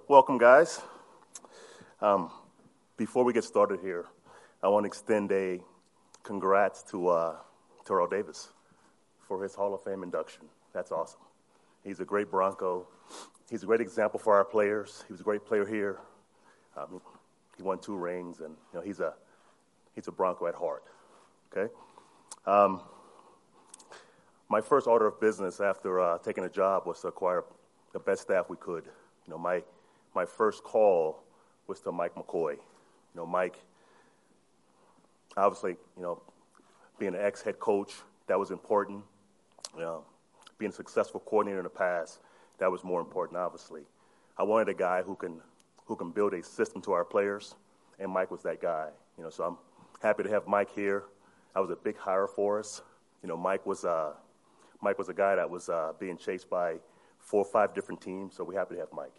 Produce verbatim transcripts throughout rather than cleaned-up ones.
welcome, guys. Um, before we get started here, I want to extend a congrats to uh, Terrell Davis for his Hall of Fame induction. That's awesome. He's a great Bronco. He's a great example for our players. He was a great player here. Um, he won two rings, and you know he's a he's a Bronco at heart. Okay. Um, my first order of business after uh, taking a job was to acquire the best staff we could. You know, my my first call was to Mike McCoy. You know, Mike, obviously, you know, being an ex-head coach, that was important. You know, being a successful coordinator in the past, that was more important, obviously. I wanted a guy who can who can build a system to our players, and Mike was that guy. You know, so I'm happy to have Mike here. That was a big hire for us. You know, Mike was uh, Mike was a guy that was uh, being chased by four or five different teams, so we're happy to have Mike.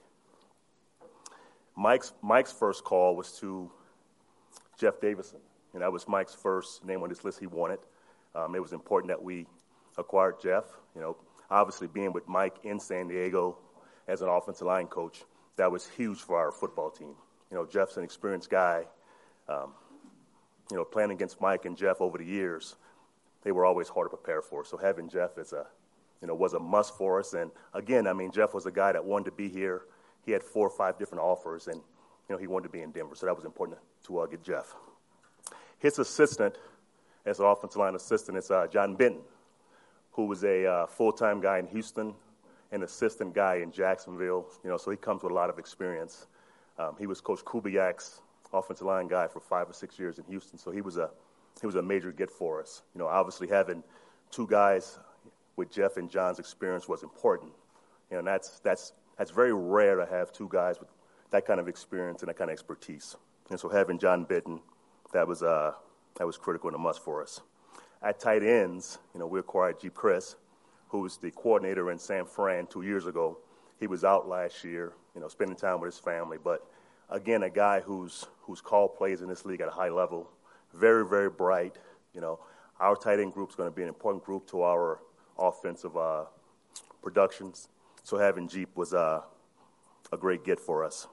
Mike's Mike's first call was to Jeff Davison, and that was Mike's first name on this list he wanted. Um, it was important that we acquired Jeff. You know, obviously being with Mike in San Diego as an offensive line coach, that was huge for our football team. You know, Jeff's an experienced guy. Um, you know, playing against Mike and Jeff over the years, they were always hard to prepare for. So having Jeff is a, you know, was a must for us. And again, I mean, Jeff was a guy that wanted to be here. He had four or five different offers, and you know, he wanted to be in Denver. So that was important to uh, get Jeff. His assistant, as an offensive line assistant, is uh, John Benton, who was a uh, full-time guy in Houston, an assistant guy in Jacksonville. You know, so he comes with a lot of experience. Um, he was Coach Kubiak's offensive line guy for five or six years in Houston. So he was a he was a major get for us. You know, obviously having two guys with Jeff and John's experience was important. You know, and that's that's that's very rare to have two guys with that kind of experience and that kind of expertise. And so having John Benton, that was uh that was critical and a must for us. At tight ends, you know, we acquired Jeep Chris, who was the coordinator in San Fran two years ago. He was out last year, you know, spending time with his family. But again, a guy who's who's called plays in this league at a high level, very, very bright. You know, our tight end group is going to be an important group to our offensive uh, productions. So having Jeep was uh, a great get for us.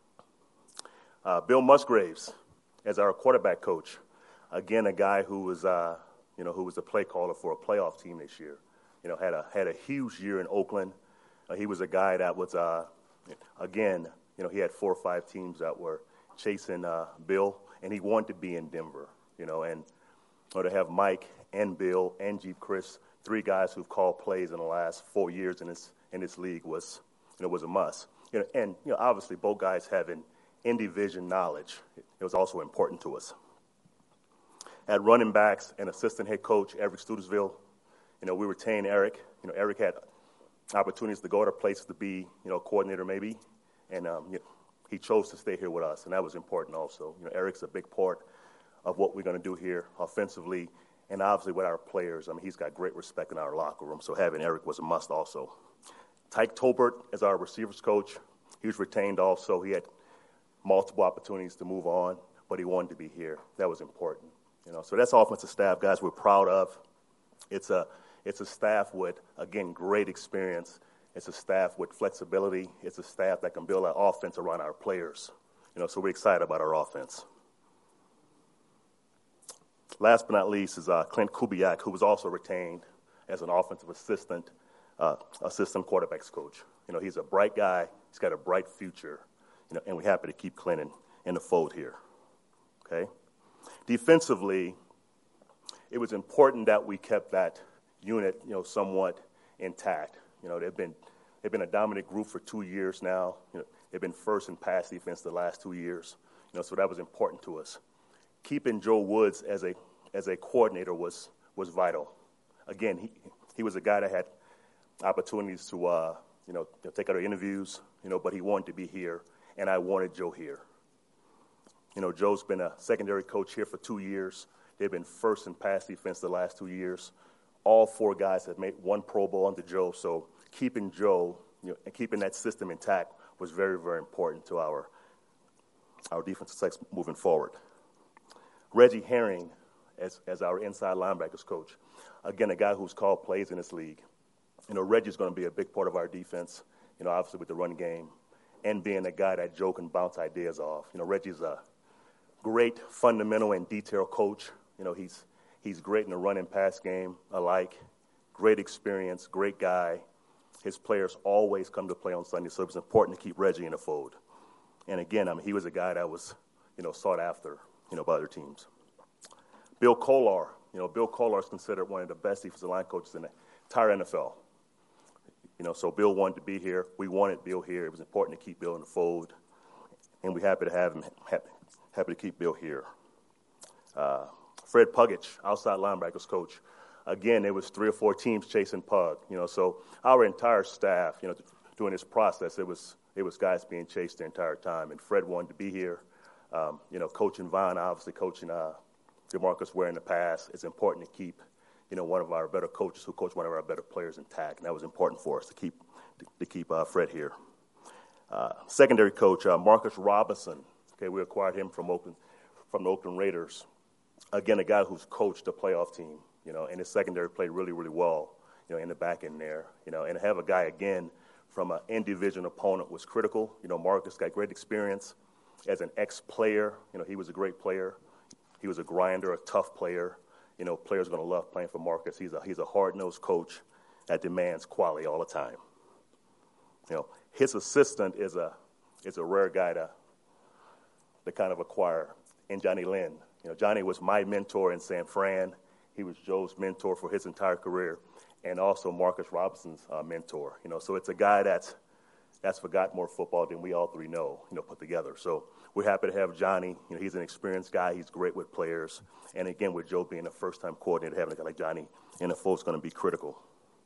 Uh, Bill Musgraves as our quarterback coach, again, a guy who was, uh, you know, who was a play caller for a playoff team this year. You know, had a had a huge year in Oakland. Uh, he was a guy that was, uh, again, you know, he had four or five teams that were chasing uh, Bill, and he wanted to be in Denver. You know, and or to have Mike and Bill and Jeep Chris, three guys who've called plays in the last four years in this in this league was, you know, was a must. You know, and you know, obviously both guys having in-division knowledge, it was also important to us. At running backs and assistant head coach Eric Studesville, you know, we retained Eric. You know, Eric had opportunities to go to places to be, you know, coordinator maybe, and um, you know, he chose to stay here with us, and that was important also. You know, Eric's a big part of what we're going to do here offensively, and obviously with our players. I mean, he's got great respect in our locker room, so having Eric was a must also. Tyke Tolbert as our receivers coach, he was retained also. He had multiple opportunities to move on, but he wanted to be here. That was important. You know, so that's offensive staff, guys, we're proud of. It's a it's a staff with, again, great experience. It's a staff with flexibility. It's a staff that can build our offense around our players. You know, so we're excited about our offense. Last but not least is uh, Clint Kubiak, who was also retained as an offensive assistant, uh, assistant quarterbacks coach. You know, he's a bright guy. He's got a bright future. You know, and we're happy to keep Clint in, in the fold here. Okay. Defensively, it was important that we kept that unit, you know, somewhat intact. You know, they've been they've been a dominant group for two years now. You know, they've been first in pass defense the last two years. You know, so that was important to us. Keeping Joe Woods as a as a coordinator was was vital. Again, he he was a guy that had opportunities to uh, you know take other interviews. You know, but he wanted to be here, and I wanted Joe here. You know, Joe's been a secondary coach here for two years. They've been first in pass defense the last two years. All four guys have made one Pro Bowl under Joe, so keeping Joe, you know, and keeping that system intact was very, very important to our our defensive success moving forward. Reggie Herring as as our inside linebackers coach, again, a guy who's called plays in this league. You know, Reggie's going to be a big part of our defense. You know, obviously with the run game, and being a guy that Joe can bounce ideas off. You know, Reggie's a great fundamental and detail coach. You know, he's he's great in the run and pass game alike. Great experience, great guy. His players always come to play on Sunday, so it was important to keep Reggie in the fold. And again, I mean, he was a guy that was, you know, sought after, you know, by other teams. Bill Kollar, you know, Bill Kollar is considered one of the best defensive line coaches in the entire N F L. You know, so Bill wanted to be here. We wanted Bill here. It was important to keep Bill in the fold, and we're happy to have him. Happy, happy to keep Bill here. Uh, Fred Puggich, outside linebackers coach. Again, it was three or four teams chasing Pug. You know, so our entire staff, you know, during this process, it was it was guys being chased the entire time, and Fred wanted to be here. Um, you know, coaching Vaughn, obviously coaching uh, DeMarcus Ware in the past. It's important to keep, you know, one of our better coaches who coached one of our better players intact, and that was important for us to keep to, to keep uh, Fred here. Uh, secondary coach uh, Marcus Robinson. Okay, we acquired him from Oakland, from the Oakland Raiders. Again, a guy who's coached a playoff team, you know, and his secondary played really, really well, you know, in the back end there, you know, and to have a guy again from an in-division opponent was critical. You know, Marcus got great experience as an ex-player. You know, he was a great player. He was a grinder, a tough player. You know, players are going to love playing for Marcus. He's a he's a hard-nosed coach that demands quality all the time. You know, his assistant is a is a rare guy to to kind of acquire in Johnny Lynn. You know, Johnny was my mentor in San Fran. He was Joe's mentor for his entire career, and also Marcus Robinson's uh, mentor. You know, so it's a guy that's that's forgot more football than we all three know. You know, put together. So we're happy to have Johnny. You know, he's an experienced guy. He's great with players, and again, with Joe being a first-time coordinator, having a guy like Johnny in the fold is going to be critical.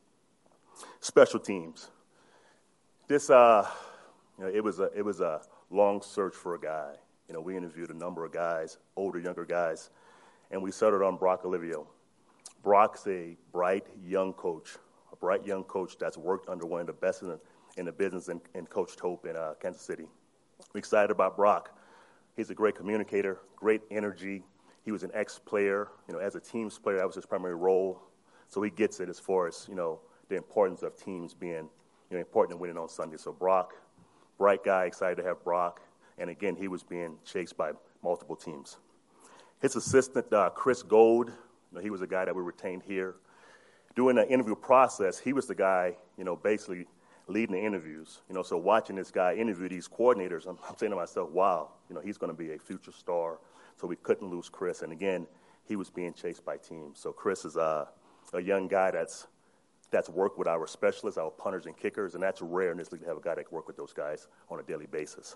Special teams. This, uh, you know, it was a it was a long search for a guy. You know, we interviewed a number of guys, older, younger guys, and we settled on Brock Olivio. Brock's a bright young coach, a bright young coach that's worked under one of the best in the, in the business and, and coached Hope in uh, Kansas City. We're excited about Brock. He's a great communicator, great energy. He was an ex-player. You know, as a teams player, that was his primary role. So he gets it as far as, you know, the importance of teams being, you know, important and winning on Sunday. So Brock, bright guy, excited to have Brock. And again, he was being chased by multiple teams. His assistant, uh, Chris Gold, you know, he was a guy that we retained here. During the interview process, he was the guy, you know, basically leading the interviews. You know, so watching this guy interview these coordinators, I'm, I'm saying to myself, wow, you know, he's going to be a future star. So we couldn't lose Chris. And again, he was being chased by teams. So Chris is uh, a young guy that's that's worked with our specialists, our punters and kickers, and that's rare in this league to have a guy that can work with those guys on a daily basis.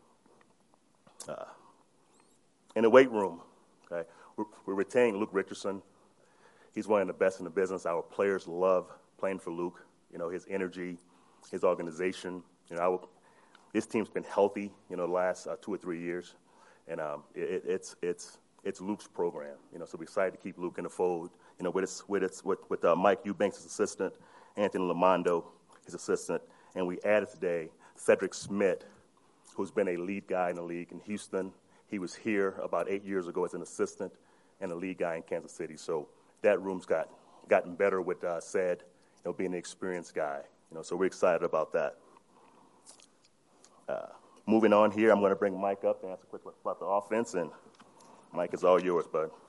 Uh, in the weight room, okay, we're, we're retaining Luke Richardson. He's one of the best in the business. Our players love playing for Luke. You know, his energy, his organization. You know, our, this team's been healthy, you know, the last uh, two or three years, and um, it, it's it's it's Luke's program. You know, so we're excited to keep Luke in the fold. You know, with his, with his, with, with uh, Mike Eubanks' assistant, Anthony Lamondo, his assistant, and we added today Cedric Smith, who's been a lead guy in the league in Houston. He was here about eight years ago as an assistant and a lead guy in Kansas City. So that room's got gotten better with uh, Ced, you know, being an experienced guy. You know, so we're excited about that. Uh, moving on here, I'm going to bring Mike up and ask a quick about the offense, and Mike, it's all yours, bud.